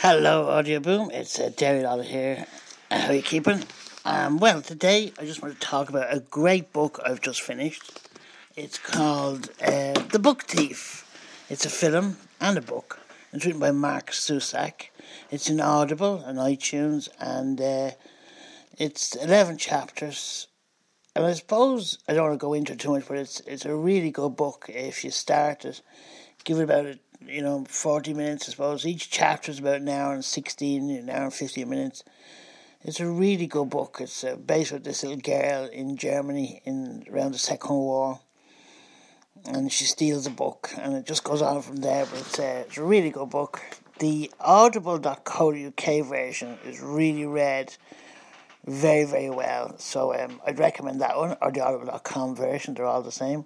Hello, Audio Boom. It's Derry Lawler here. How are you keeping? Well, today I just want to talk about a great book I've just finished. It's called The Book Thief. It's a film and a book. It's written by Mark Cusack. It's in Audible and iTunes, and it's 11 chapters. And I suppose I don't want to go into it too much, but it's a really good book if you start it. Give it about 40 minutes, I suppose. Each chapter is about an hour and 15 minutes. It's a really good book. It's based with this little girl in Germany around the Second World War. And she steals a book, and it just goes on from there. But it's a really good book. The audible.co.uk version is really read very, very well. So I'd recommend that one, or the audible.com version. They're all the same.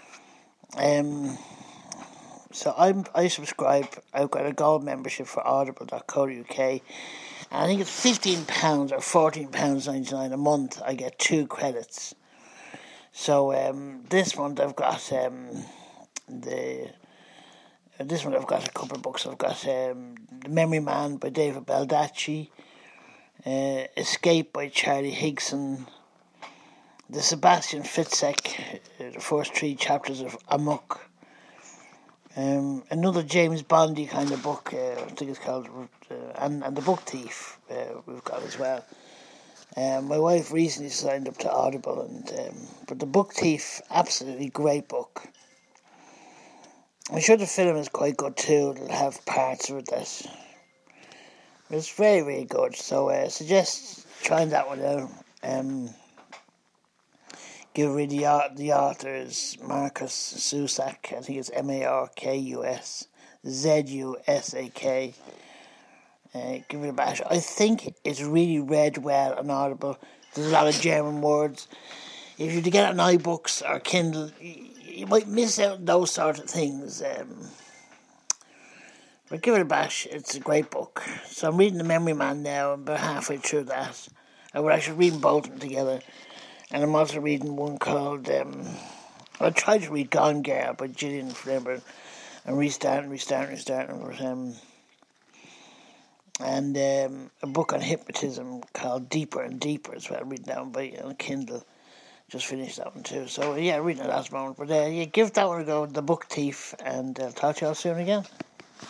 So I subscribe. I've got a gold membership for audible.co.uk, and I think it's £15 or £14.99 a month. I get 2 credits. So this month I've got this one I've got a couple of books. I've got The Memory Man by David Baldacci, Escape by Charlie Higson, the Sebastian Fitzek, the first 3 chapters of Amok. Another James Bondy kind of book, I think it's called, and The Book Thief we've got as well. My wife recently signed up to Audible, but The Book Thief, absolutely great book. I'm sure the film is quite good too. It'll have parts of it that it's very, very good. So I suggest trying that one out. Give a read. The author is Marcus Cusack. I think it's MarkusZusak. Give it a bash. I think it's really read well on Audible. There's a lot of German words. If you to get it on iBooks or Kindle, you might miss out on those sort of things. But give it a bash. It's a great book. So I'm reading The Memory Man now. I'm about halfway through that. I should read both of them together. And I'm also reading one called, I tried to read Gone Girl by Gillian Flynn, and restarting. And a book on hypnotism called Deeper and Deeper as well. I'm reading that one on Kindle. Just finished that one too. So yeah, reading it last moment. But give that one a go, The Book Thief, and I'll talk to you all soon again.